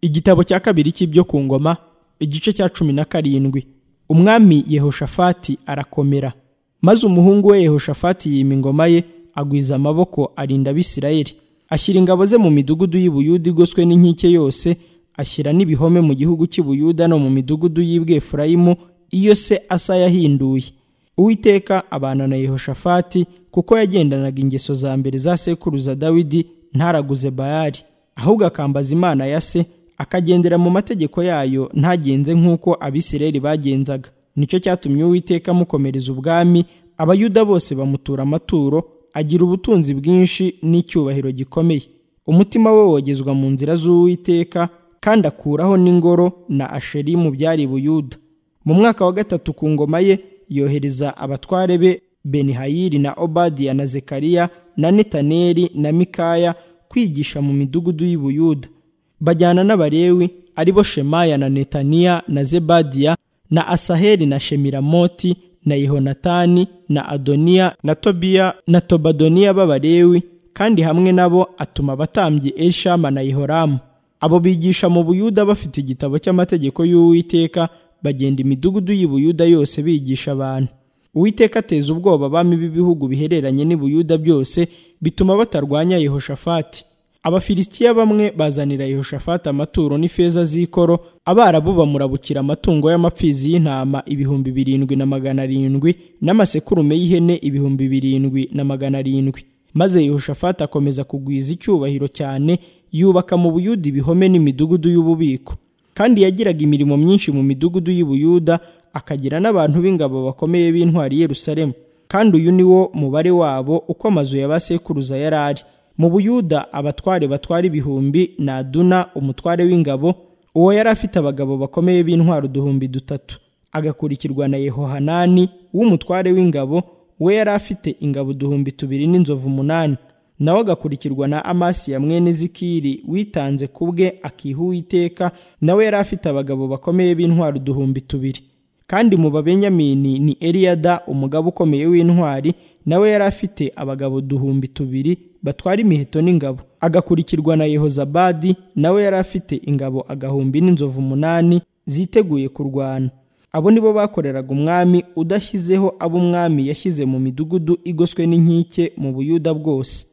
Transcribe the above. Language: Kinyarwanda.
Igitabo cya kabiri cy'ibyo ku ngoma, igice cya 17. Umwami Yehoshafati arakomera. Maze umuhungu we Yehoshafati yima ingoma ye, agwiza amaboko, arinda Abisirayeli. Ashyira ingabo ze mu midugudu y'i Buyuda igoswe n'inkike yose, ashyira n'ibihome mu gihugu cy'i Buyuda no mu midugudu y'i Bwefurayimu, iyo se Asa yahinduye. Uwiteka abana na Yehoshafati, kuko yagendanaga ingeso za mbere za sekuruza Dawidi, ntaraguze Bayali, ahubwo akambaza Imana ya se, akagendera mu mategeko yayo, ntagenze nk'uko Abisirayeli bagenzaga. Nicyo cyatumye Uwiteka amukomereza ubwami, Abayuda bose bamutura amaturo, agira ubutunzi bwinshi n'icyubahiro gikomeye. Umutima we wogezwa mu nzira z'Uwiteka, kandi akuraho n'ingoro na Asherimu byari Buyuda. Mu mwaka wa 3 ku ngoma ye, yohereza abatware be Benihayili na Obadiya na Zekariya na Netaneli na Mikaya kwigisha mu midugudu y'i Buyuda. Bajyana n'Abalewi ari bo Shemaya na Netaniya na Zebadiya na Asaheli na Shemiramoti na Yehonatani na Adoniya na Tobiya na Tobadoniya b'Abalewi, kandi hamwe nabo atuma abatambyi Elishama na Yehoramu. Abo bigisha mu Buyuda bafite igitabo cy'amategeko y'Uwiteka, bagenda imidugudu y'i Buyuda yose bigisha abantu. Uwiteka ateza ubwoba abami b'ibihugu bihereranye n'i Buyuda byose, bituma batarwanya Yehoshafati. Abafilisitiya bamwe bazanira Yehoshafati amaturo n'ifeza z'ikoro, Abarabu bamurabukira amatungo y'amapfizi y'intama 7,700 n'amasekurume y'ihene 7,700. Maze Yehoshafati akomeza kugwiza icyubahiro cyane, yubaka mu Buyuda ibihome n'imidugudu y'ububiko. Kandi yagiraga imirimo myinshi mu midugudu y'i Buyuda, akagira n'abantu b'ingabo bakomeye b'intwari Yerusalemu. Kandi uyu ni wo mubare wabo uko amazu y'abasekuruza yari ari. Mu Buyuda abatware batwara 1,000 na Aduna umutware w'ingabo, uwo yari afite abagabo bakomeye b'intwaro 3,000. Agakurikirwa na Yehohanani w'umutware w'ingabo, we yari afite ingabo 2,000 n'inzovu 8. Nawe agakurikirwa na Amasiya mwene Zikiri witanze kubwe akiha Uwiteka, nawe yari afite abagabo bakomeye b'intwaro 2,000. Kandi mu Babenyamini ni Eliyada umugabo ukomeye w'intwari, nawe yari afite abagabo 2,000 batwara imiheto n'ingabo. Agakurikirwa na Yehozabadi, nawe yari afite ingabo 1,000 n'inzovu 8 ziteguye kurwana. Abo nibo bakoreraga umwami, udashyizeho abo umwami yashyize mu midugudu igoswe n'inkike mu Buyuda bwose.